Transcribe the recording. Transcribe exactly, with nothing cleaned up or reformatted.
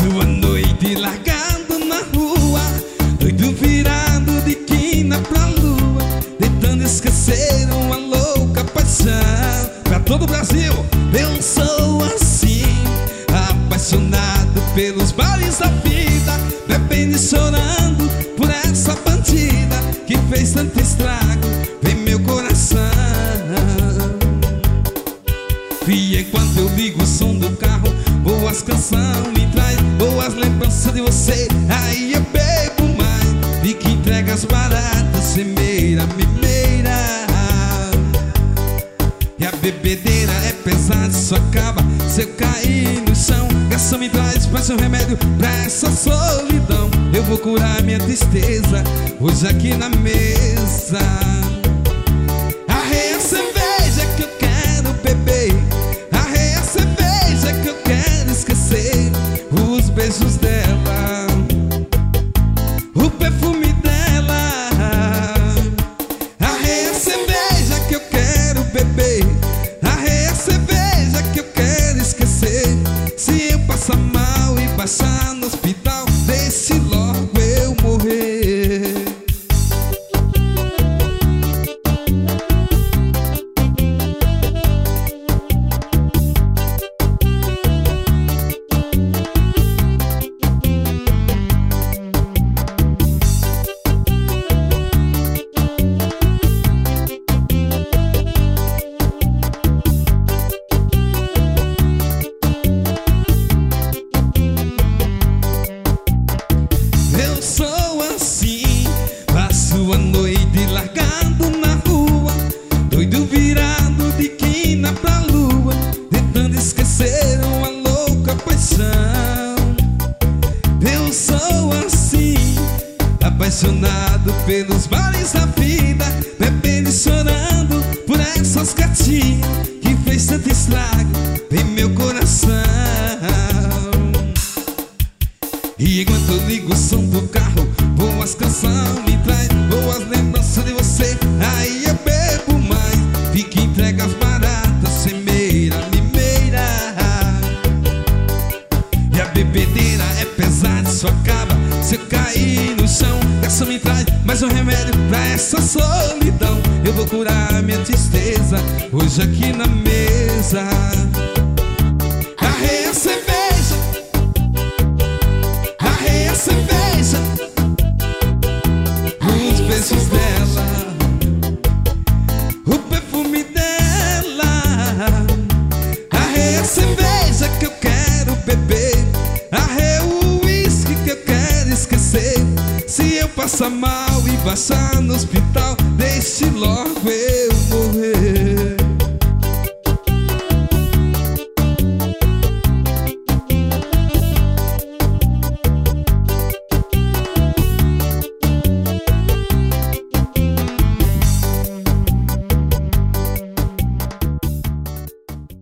Passo a noite largado na rua, doido virado de quina pra lua, tentando esquecer uma louca paixão. Pra todo o Brasil, eu sou assim, apaixonado pelos bares da vida, bebendo e chorando por essa bandida que fez tanto estrago em meu coração. E enquanto eu ligo o som do carro, boas canções me traz boas lembranças de você. Aí eu bebo mais, e que entrega as baratas, semeira, mineira. E a bebedeira é pesada, só acaba se eu cair no chão. Garçom me traz, faz um remédio pra essa solidão. Eu vou curar minha tristeza hoje aqui na mesa. Arreia a cerveja que eu quero beber, arreia a cerveja que eu quero esquecer os beijos dela, o perfume dela. Arreia a cerveja que eu quero beber, arreia a cerveja que eu quero esquecer. Se eu passar mal e baixar no hospital, deixe logo eu morrer. Eu sou assim, passo a noite largado na rua, doido virado de quina pra lua, tentando esquecer uma louca paixão. Eu sou assim, apaixonado pelos bares da vida, bebendo e chorando por essas gatinhas que fez tanto estrago em meu coração. E enquanto eu ligo o som do carro, boas canções me traz boas lembranças de você. Aí eu bebo mais, fica entrega as baratas, semeira, mineira. E a bebedeira é pesada, só acaba se eu cair no chão. Essa me traz mais um remédio pra essa solidão. Eu vou curar minha tristeza hoje aqui na mesa. Arreia a cerveja, arreia a cerveja, os beijos dela, o perfume dela. Arreia a cerveja que eu quero beber, arreia o uísque que eu quero esquecer. Se eu passar mal e baixar no hospital, deixe logo eu